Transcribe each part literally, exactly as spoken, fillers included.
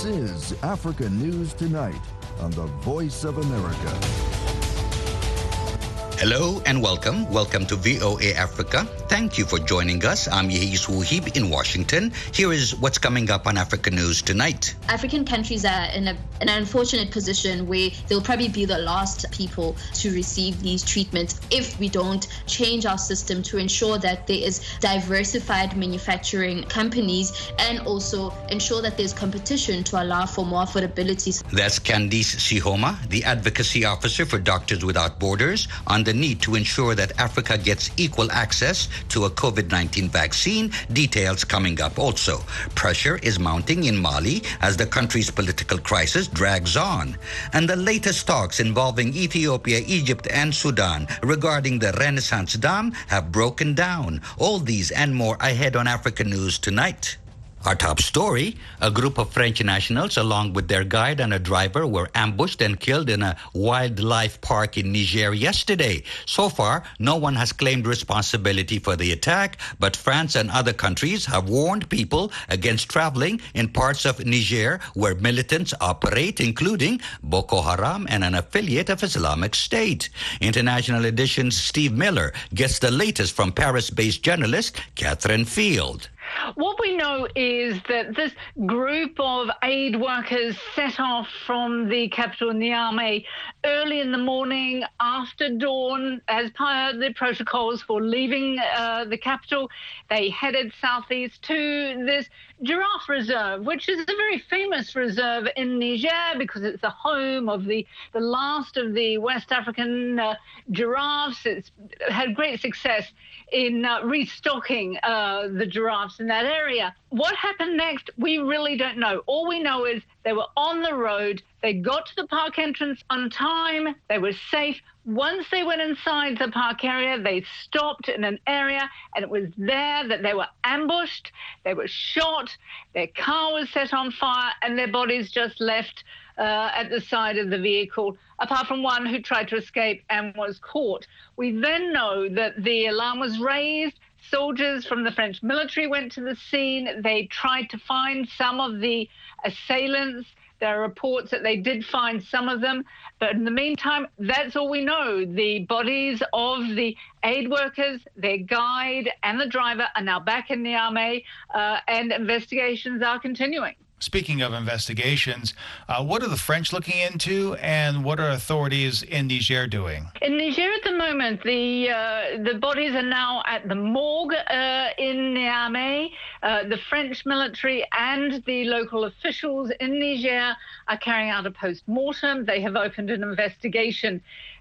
This is Africa News Tonight on the Voice of America. Hello and welcome. Welcome to V O A Africa. Thank you for joining us. I'm Yehis Wuhib in Washington. Here is what's coming up on Africa News Tonight. African countries are in, a, in an unfortunate position where they'll probably be the last people to receive these treatments if we don't change our system to ensure that there is diversified manufacturing companies and also ensure that there's competition to allow for more affordability. That's Candice Sihoma, the advocacy officer for Doctors Without Borders, on the need to ensure that Africa gets equal access to a COVID nineteen vaccine. Details coming up also. Pressure is mounting in Mali as the country's political crisis drags on. And the latest talks involving Ethiopia, Egypt, and Sudan regarding the Renaissance Dam have broken down. All these and more ahead on Africa News Tonight. Our top story, a group of French nationals along with their guide and a driver were ambushed and killed in a wildlife park in Niger yesterday. So far, no one has claimed responsibility for the attack, but France and other countries have warned people against traveling in parts of Niger where militants operate, including Boko Haram and an affiliate of Islamic State. International Edition's Steve Miller gets the latest from Paris-based journalist Catherine Field. What we know is that this group of aid workers set off from the capital Niamey early in the morning after dawn as part of the protocols for leaving uh, the capital. They headed southeast to this giraffe reserve, which is a very famous reserve in Niger because it's the home of the, the last of the West African uh, giraffes. It's had great success in uh, restocking uh, the giraffes in that area. What happened next, we really don't know. All we know is they were on the road, they got to the park entrance on time, they were safe. Once they went inside the park area, they stopped in an area, and it was there that they were ambushed, they were shot, their car was set on fire, and their bodies just left uh, at the side of the vehicle, apart from one who tried to escape and was caught. We then know that the alarm was raised. Soldiers from the French military went to the scene. They tried to find some of the assailants. There are reports that they did find some of them. But in the meantime, that's all we know. The bodies of the aid workers, their guide and the driver are now back in Niamey, uh, and investigations are continuing. Speaking of investigations, uh, what are the French looking into, and what are authorities in Niger doing? In Niger at the moment, the uh, the bodies are now at the morgue uh, in Niamey. Uh, the French military and the local officials in Niger are carrying out a post-mortem. They have opened an investigation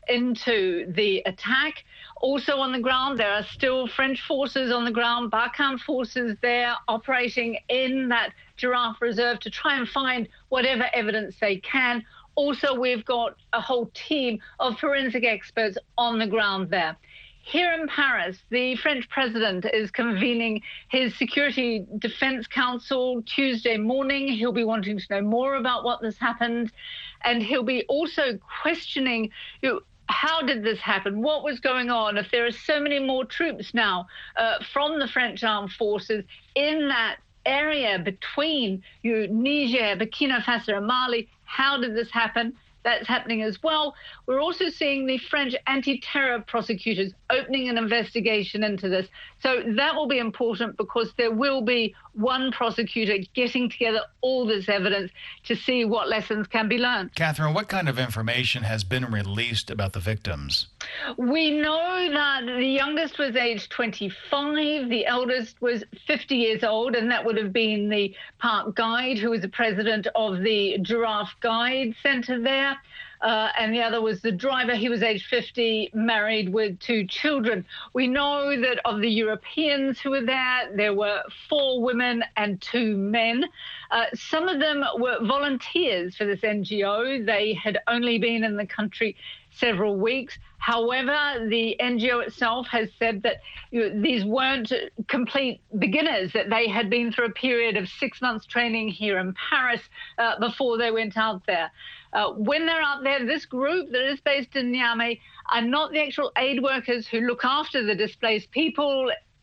into the attack. Also on the ground, there are still French forces on the ground, Barkhane forces there operating in that giraffe reserve to try and find whatever evidence they can. Also, we've got a whole team of forensic experts on the ground there. Here in Paris, the French president is convening his Security Defense Council Tuesday morning. He'll be wanting to know more about what has happened, and he'll be also questioning, you know, how did this happen? What was going on? If there are so many more troops now uh, from the French armed forces in that area between you know, Niger, Burkina Faso, and Mali, how did this happen? That's happening as well. We're also seeing the French anti-terror prosecutors opening an investigation into this. So that will be important because there will be one prosecutor getting together all this evidence to see what lessons can be learned. Catherine, what kind of information has been released about the victims? We know that the youngest was age twenty-five, the eldest was fifty years old, and that would have been the park guide who was the president of the Giraffe Guide Center there. Uh, and the other was the driver. He was age fifty, married with two children. We know that of the Europeans who were there, there were four women and two men. Uh, some of them were volunteers for this N G O. They had only been in the country several weeks. However, the N G O itself has said that you know, these weren't complete beginners, that they had been through a period of six months training here in Paris uh, before they went out there. Uh, when they're out there, this group that is based in Niamey are not the actual aid workers who look after the displaced people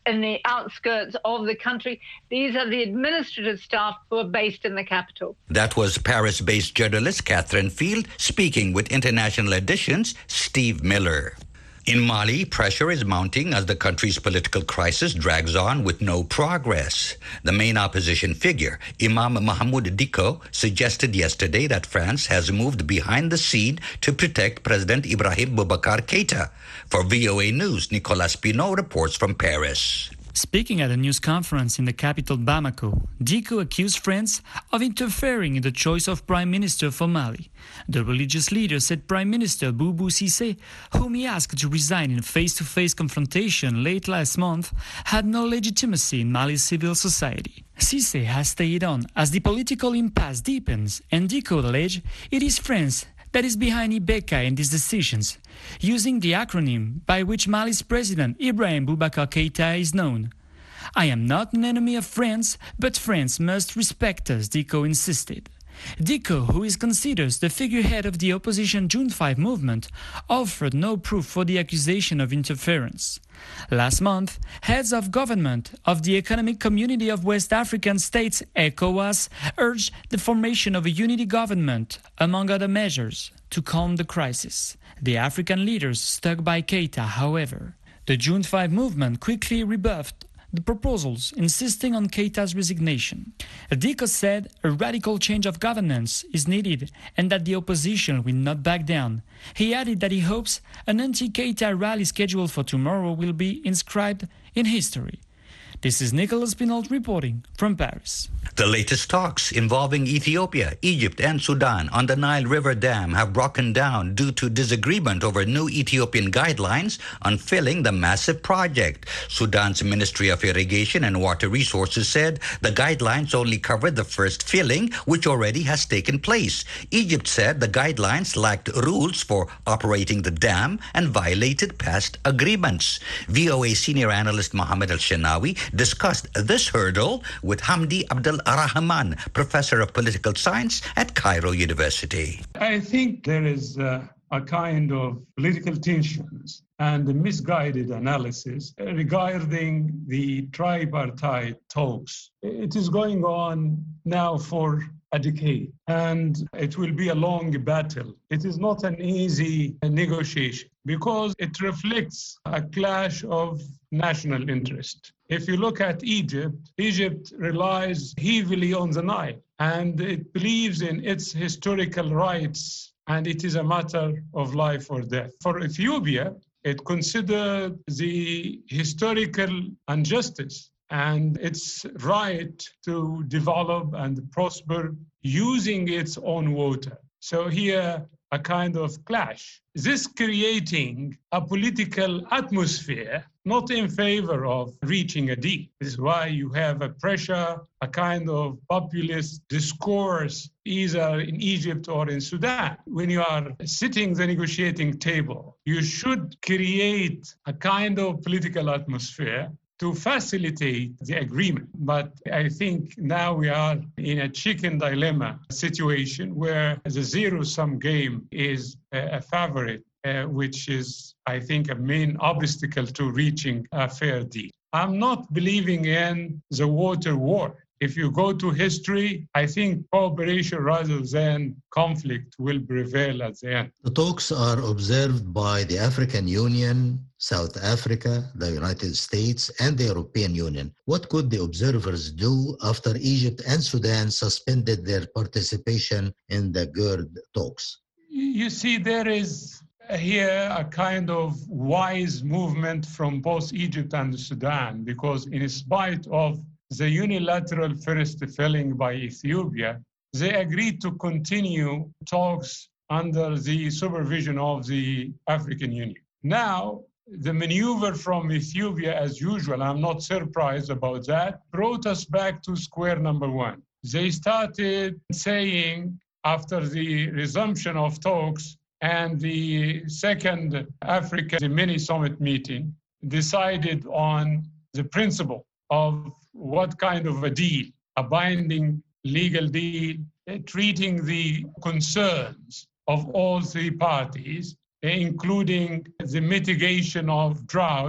in the outskirts of the country. These are the administrative staff who are based in the capital. That was Paris-based journalist Catherine Field speaking with International Edition's Steve Miller. In Mali, pressure is mounting as the country's political crisis drags on with no progress. The main opposition figure, Imam Mahmoud Dicko, suggested yesterday that France has moved behind the scene to protect President Ibrahim Boubacar Keïta. For V O A News, Nicolas Pinault reports from Paris. Speaking at a news conference in the capital Bamako, Dicko accused France of interfering in the choice of Prime Minister for Mali. The religious leader said Prime Minister Boubou Cissé, whom he asked to resign in a face-to-face confrontation late last month, had no legitimacy in Mali's civil society. Cissé has stayed on as the political impasse deepens, and Dicko alleged it is France that is behind Ibeka and these decisions, using the acronym by which Mali's president Ibrahim Boubacar Keïta is known. I am not an enemy of France, but France must respect us, Dicko insisted. Dicko, who is considered the figurehead of the opposition June fifth movement, offered no proof for the accusation of interference. Last month, heads of government of the Economic Community of West African States, ECOWAS, urged the formation of a unity government, among other measures, to calm the crisis. The African leaders stuck by Keïta, however. The June fifth movement quickly rebuffed the proposals, insisting on Keïta's resignation. Dicko said a radical change of governance is needed and that the opposition will not back down. He added that he hopes an anti-Keïta rally scheduled for tomorrow will be inscribed in history. This is Nicolas Pinault reporting from Paris. The latest talks involving Ethiopia, Egypt, and Sudan on the Nile River Dam have broken down due to disagreement over new Ethiopian guidelines on filling the massive project. Sudan's Ministry of Irrigation and Water Resources said the guidelines only covered the first filling, which already has taken place. Egypt said the guidelines lacked rules for operating the dam and violated past agreements. V O A senior analyst Mohammed Al-Shenawi discussed this hurdle with Hamdi Abdel Rahman, professor of political science at Cairo University. I think there is uh, a kind of political tensions and a misguided analysis regarding the tripartite talks. It is going on now for a decade, and it will be a long battle. It is not an easy negotiation because it reflects a clash of national interest. If you look at Egypt, Egypt relies heavily on the Nile, and it believes in its historical rights, and it is a matter of life or death. For Ethiopia, it considered the historical injustice and its right to develop and prosper using its own water. So here, a kind of clash. This creating a political atmosphere not in favor of reaching a deal. This is why you have a pressure, a kind of populist discourse, either in Egypt or in Sudan. When you are sitting the negotiating table, you should create a kind of political atmosphere to facilitate the agreement. But I think now we are in a chicken dilemma situation where the zero-sum game is a favorite, uh, which is, I think, a main obstacle to reaching a fair deal. I'm not believing in the water war. If you go to history, I think cooperation rather than conflict will prevail at the end. The talks are observed by the African Union, South Africa, the United States, and the European Union. What could the observers do after Egypt and Sudan suspended their participation in the GERD talks? You see, there is here a kind of wise movement from both Egypt and Sudan, because in spite of the unilateral first filling by Ethiopia, they agreed to continue talks under the supervision of the African Union. Now, the maneuver from Ethiopia, as usual, I'm not surprised about that, brought us back to square number one. They started saying, after the resumption of talks and the second Africa mini summit meeting, decided on the principle of what kind of a deal, a binding legal deal, uh, treating the concerns of all three parties, uh, including the mitigation of droughts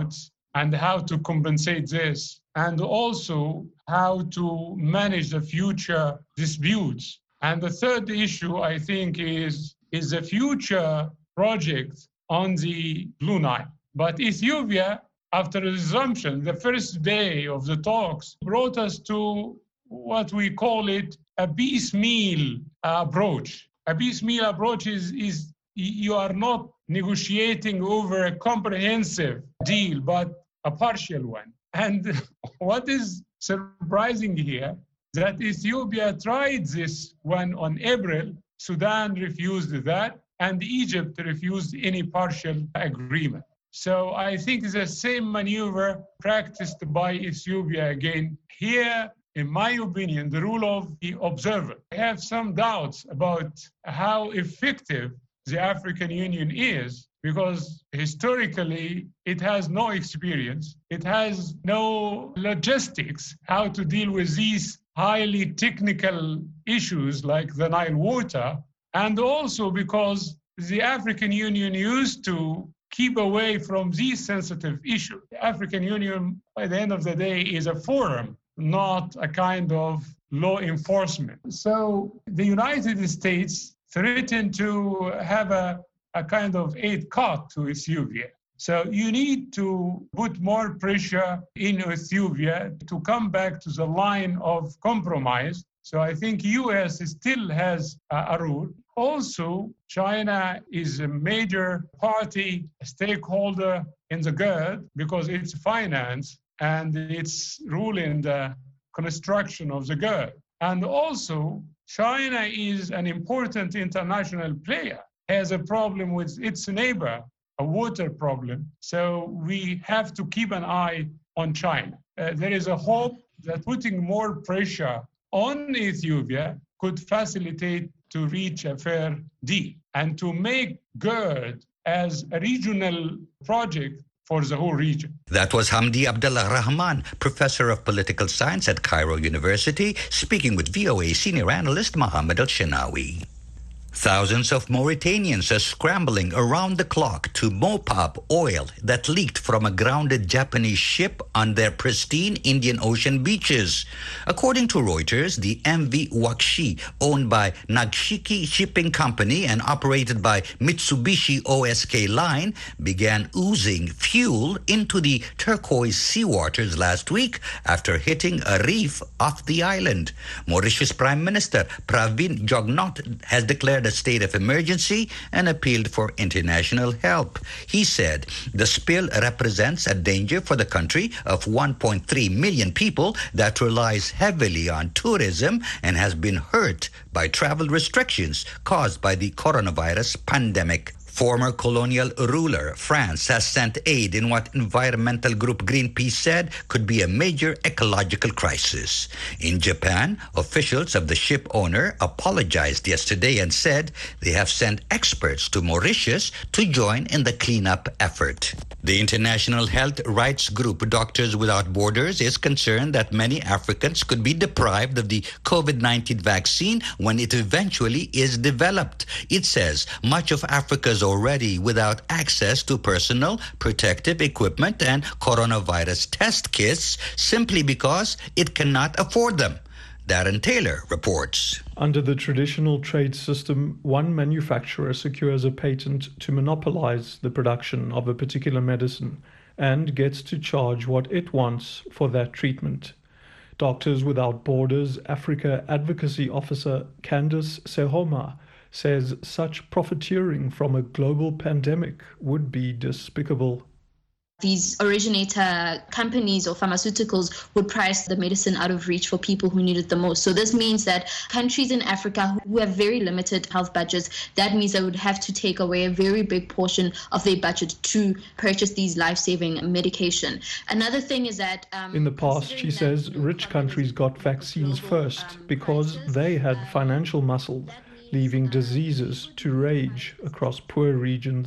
and how to compensate this, and also how to manage the future disputes. And the third issue, I think, is, is the future project on the Blue Nile. But Ethiopia, after the resumption, the first day of the talks, brought us to what we call it a piecemeal approach. A piecemeal approach is, is you are not negotiating over a comprehensive deal, but a partial one. And what is surprising here, that Ethiopia tried this one on April, Sudan refused that, and Egypt refused any partial agreement. So I think it's the same maneuver practiced by Ethiopia again. Here, in my opinion, the rule of the observer. I have some doubts about how effective the African Union is, because historically it has no experience, it has no logistics, how to deal with these highly technical issues like the Nile water, and also because the African Union used to keep away from these sensitive issues. The African Union, by the end of the day, is a forum, not a kind of law enforcement. So the United States threatened to have a, a kind of aid cut to Ethiopia. So you need to put more pressure in Ethiopia to come back to the line of compromise. So I think U S still has a, a role. Also, China is a major party stakeholder in the GERD because it's finance and it's ruling the construction of the GERD. And also, China is an important international player, has a problem with its neighbor, a water problem. So we have to keep an eye on China. Uh, there is a hope that putting more pressure on Ethiopia could facilitate to reach a fair deal and to make GERD as a regional project for the whole region. That was Hamdi Abdullah Rahman, professor of political science at Cairo University, speaking with V O A senior analyst Mohammed Al-Shinawi. Thousands of Mauritanians are scrambling around the clock to mop up oil that leaked from a grounded Japanese ship on their pristine Indian Ocean beaches. According to Reuters, the M V Wakshi, owned by Nagshiki Shipping Company and operated by Mitsubishi O S K Line, began oozing fuel into the turquoise seawaters last week after hitting a reef off the island. Mauritius Prime Minister Pravin Jugnauth has declared a state of emergency and appealed for international help. He said the spill represents a danger for the country of one point three million people that relies heavily on tourism and has been hurt by travel restrictions caused by the coronavirus pandemic. Former colonial ruler France has sent aid in what environmental group Greenpeace said could be a major ecological crisis. In Japan, officials of the ship owner apologized yesterday and said they have sent experts to Mauritius to join in the cleanup effort. The international health rights group Doctors Without Borders is concerned that many Africans could be deprived of the COVID nineteen vaccine when it eventually is developed. It says much of Africa's already without access to personal protective equipment and coronavirus test kits simply because it cannot afford them. Darren Taylor reports. Under the traditional trade system, one manufacturer secures a patent to monopolize the production of a particular medicine and gets to charge what it wants for that treatment. Doctors Without Borders Africa Advocacy Officer Candice Sehoma says such profiteering from a global pandemic would be despicable. These originator companies or pharmaceuticals would price the medicine out of reach for people who need it the most. So this means that countries in Africa who have very limited health budgets, that means they would have to take away a very big portion of their budget to purchase these life-saving medication. Another thing is that... Um, in the past, she says, rich countries got vaccines first because they had financial muscle, leaving diseases to rage across poor regions.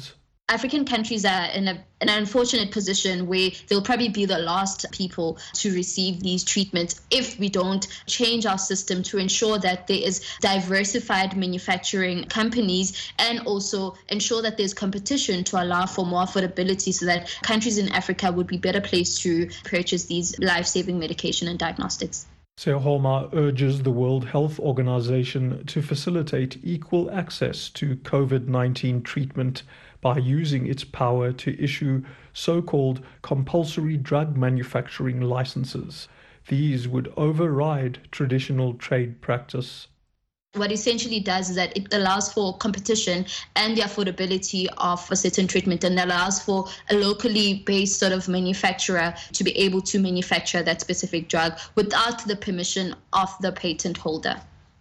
African countries are in, a, in an unfortunate position where they'll probably be the last people to receive these treatments if we don't change our system to ensure that there is diversified manufacturing companies and also ensure that there's competition to allow for more affordability so that countries in Africa would be better placed to purchase these life-saving medication and diagnostics. Sehoma urges the World Health Organization to facilitate equal access to COVID nineteen treatment by using its power to issue so-called compulsory drug manufacturing licenses. These would override traditional trade practice. What essentially does is that it allows for competition and the affordability of a certain treatment, and allows for a locally based sort of manufacturer to be able to manufacture that specific drug without the permission of the patent holder.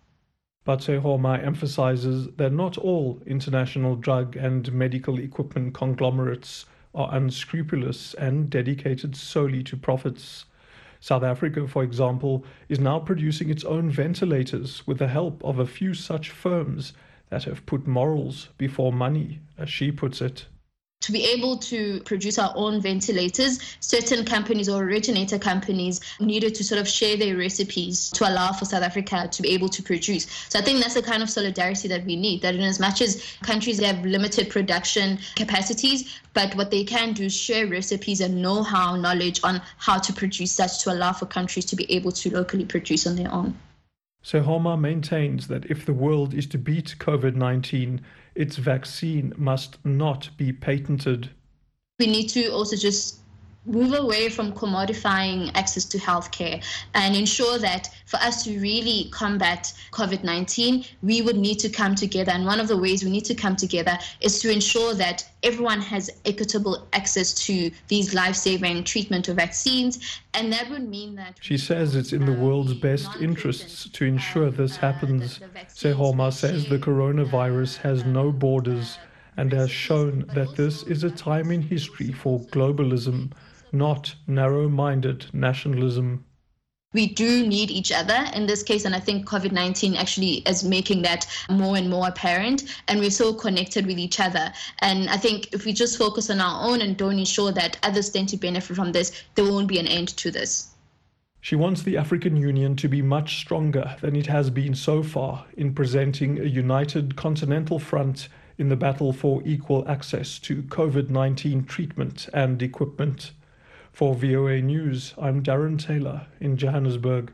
But Sehoma emphasizes that not all international drug and medical equipment conglomerates are unscrupulous and dedicated solely to profits. South Africa, for example, is now producing its own ventilators with the help of a few such firms that have put morals before money, as she puts it. To be able to produce our own ventilators, certain companies or originator companies needed to sort of share their recipes to allow for South Africa to be able to produce. So I think that's the kind of solidarity that we need, that in as much as countries have limited production capacities, but what they can do is share recipes and know-how, knowledge on how to produce such to allow for countries to be able to locally produce on their own. Sehoma maintains that if the world is to beat COVID nineteen, its vaccine must not be patented. We need to also just move away from commodifying access to healthcare and ensure that for us to really combat COVID nineteen, we would need to come together. And one of the ways we need to come together is to ensure that everyone has equitable access to these life-saving treatment or vaccines. And that would mean that... She says it's in the world's best interests to ensure this happens. Sehoma says the coronavirus has no borders and has shown that this is a time in history for globalism, not narrow-minded nationalism. We do need each other in this case, and I think COVID nineteen actually is making that more and more apparent, and we're so connected with each other. And I think if we just focus on our own and don't ensure that others stand to benefit from this, there won't be an end to this. She wants the African Union to be much stronger than it has been so far in presenting a united continental front in the battle for equal access to COVID nineteen treatment and equipment. For V O A News, I'm Darren Taylor in Johannesburg.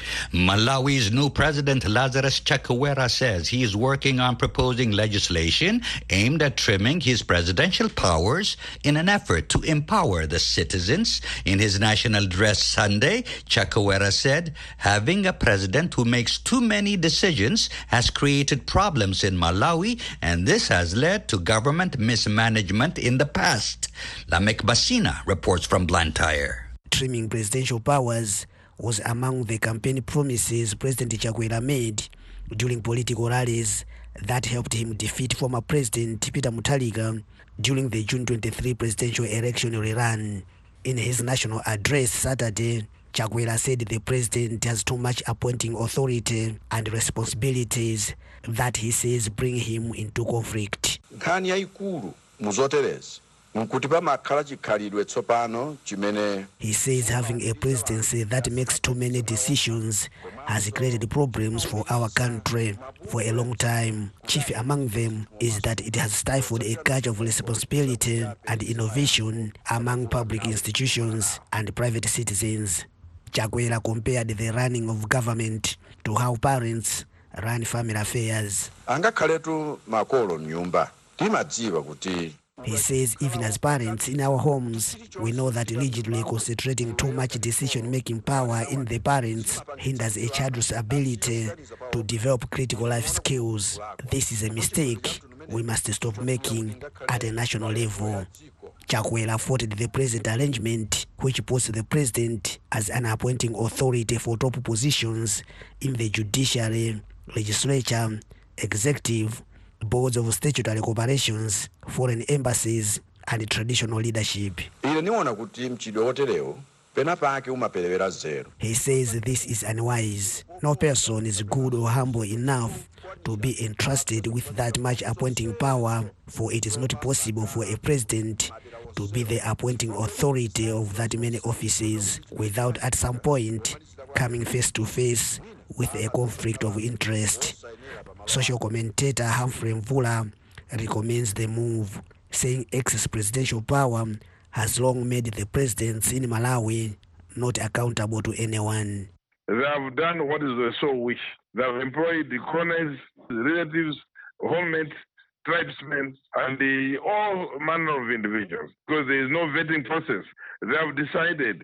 Malawi's new president, Lazarus Chakwera, says he is working on proposing legislation aimed at trimming his presidential powers in an effort to empower the citizens. In his national address Sunday, Chakwera said, having a president who makes too many decisions has created problems in Malawi, and this has led to government mismanagement in the past. Lamek Basina reports from Blantyre. Trimming presidential powers was among the campaign promises President Chakwera made during political rallies that helped him defeat former President Peter Mutharika during the June twenty-third presidential election rerun. In his national address Saturday, Chakwera said the president has too much appointing authority and responsibilities that he says bring him into conflict. He says having a presidency that makes too many decisions has created problems for our country for a long time. Chief among them is that it has stifled a culture of responsibility and innovation among public institutions and private citizens. Chakwera compared the running of government to how parents run family affairs. He says even as parents in our homes, we know that rigidly concentrating too much decision-making power in the parents hinders a child's ability to develop critical life skills. This is a mistake we must stop making at a national level. Chakwera faulted the present arrangement, which puts the president as an appointing authority for top positions in the judiciary, legislature, executive, boards of statutory corporations, foreign embassies, and traditional leadership. He says this is unwise. No person is good or humble enough to be entrusted with that much appointing power, for it is not possible for a president to be the appointing authority of that many offices without at some point coming face to face with a conflict of interest. Social commentator Humphrey Mvula recommends the move, saying excess presidential power has long made the presidents in Malawi not accountable to anyone. They have done what is the soul wish. They have employed the cronies, the relatives, homemates, tribesmen, and the all manner of individuals, because there is no vetting process. They have decided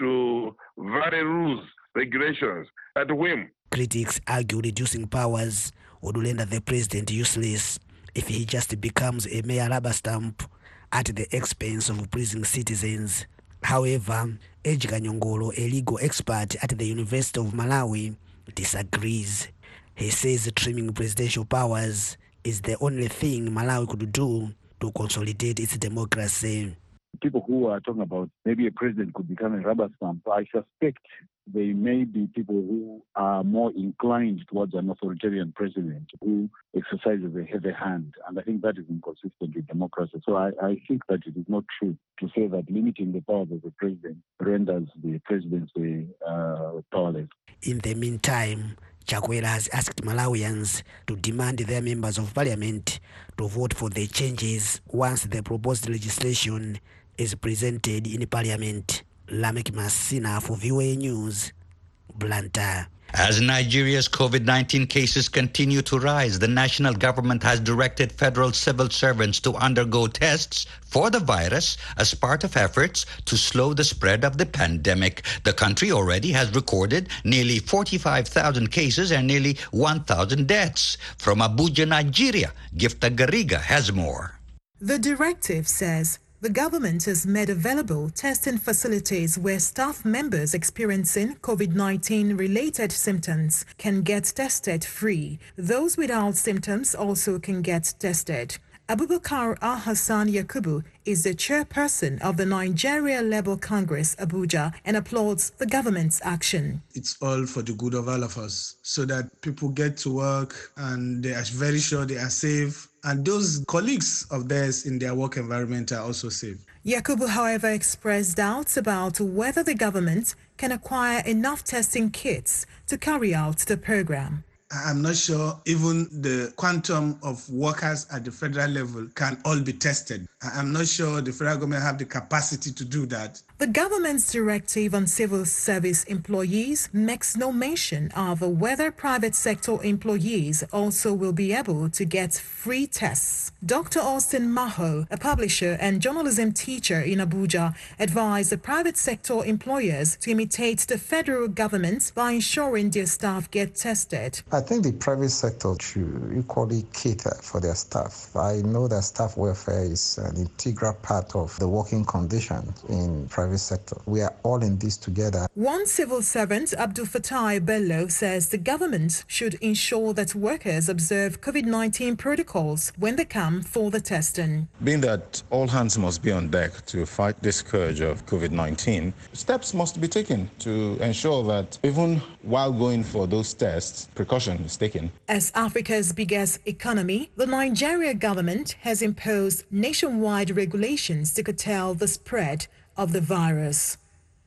to vary rules, regulations at whim. Critics argue reducing powers would render the president useless if he just becomes a mere rubber stamp at the expense of pleasing citizens. However, Ejika Nyongolo, a legal expert at the University of Malawi, disagrees. He says trimming presidential powers is the only thing Malawi could do to consolidate its democracy. People who are talking about maybe a president could become a rubber stamp, I suspect they may be people who are more inclined towards an authoritarian president who exercises a heavy hand. And I think that is inconsistent with democracy. So I, I think that it is not true to say that limiting the powers of the president renders the presidency uh, powerless. In the meantime, Chakwera has asked Malawians to demand their members of parliament to vote for the changes once the proposed legislation is presented in parliament. Lamek Masina for V O A News, Blantyre. As Nigeria's COVID nineteen cases continue to rise, the national government has directed federal civil servants to undergo tests for the virus as part of efforts to slow the spread of the pandemic. The country already has recorded nearly forty-five thousand cases and nearly one thousand deaths. From Abuja, Nigeria, Gifta Gariga has more. The directive says the government has made available testing facilities where staff members experiencing COVID nineteen related symptoms can get tested free. Those without symptoms also can get tested. Abubakar Al-Hassan Yakubu is the chairperson of the Nigeria Labour Congress Abuja and applauds the government's action. It's all for the good of all of us so that people get to work and they are very sure they are safe. And those colleagues of theirs in their work environment are also safe. Yakubu, however, expressed doubts about whether the government can acquire enough testing kits to carry out the program. I'm not sure even the quantum of workers at the federal level can all be tested. I'm not sure the federal government have the capacity to do that. The government's directive on civil service employees makes no mention of whether private sector employees also will be able to get free tests. Doctor Austin Maho, a publisher and journalism teacher in Abuja, advised the private sector employers to imitate the federal government by ensuring their staff get tested. I think the private sector should equally cater for their staff. I know that staff welfare is an integral part of the working conditions in private sector. We are all in this together. One civil servant, Abdul Fattah Bello, says the government should ensure that workers observe COVID nineteen protocols when they come for the testing. Being that all hands must be on deck to fight this scourge of COVID nineteen, steps must be taken to ensure that even while going for those tests, precaution is taken. As Africa's biggest economy, the Nigeria government has imposed nationwide regulations to curtail the spread of the virus.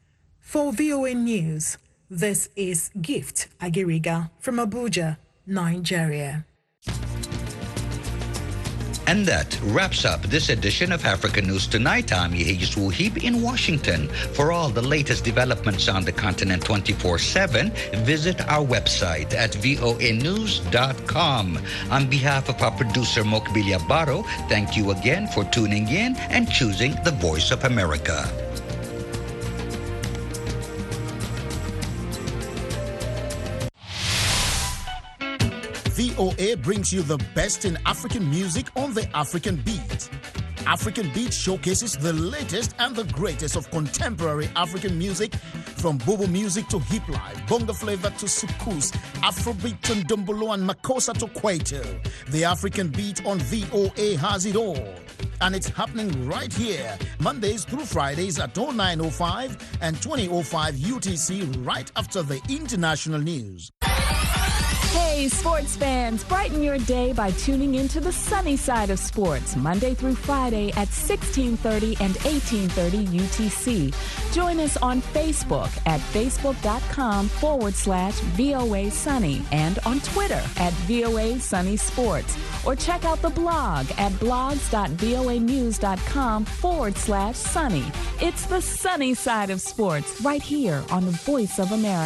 For V O A News, this is Gift Agiriga from Abuja, Nigeria. And that wraps up this edition of Africa News Tonight. I'm Yehijis Wuhib in Washington. For all the latest developments on the continent twenty-four seven, visit our website at voa news dot com. On behalf of our producer, Mokbilia Baro, thank you again for tuning in and choosing the Voice of America. V O A brings you the best in African music on the African Beat. African Beat showcases the latest and the greatest of contemporary African music, from Bobo music to hip life, bongo flavor to soukous, Afrobeat to Ndombolo and Makossa to Kwaito. The African Beat on V O A has it all. and it's happening right here, Mondays through Fridays at oh nine oh five and twenty oh five U T C, right after the international news. Hey, sports fans, brighten your day by tuning into the sunny side of sports, Monday through Friday at sixteen thirty and eighteen thirty U T C. Join us on Facebook at facebook.com forward slash VOA Sunny and on Twitter at VOA Sunny Sports. Or check out the blog at blogs.voanews.com forward slash sunny. It's the sunny side of sports right here on the Voice of America.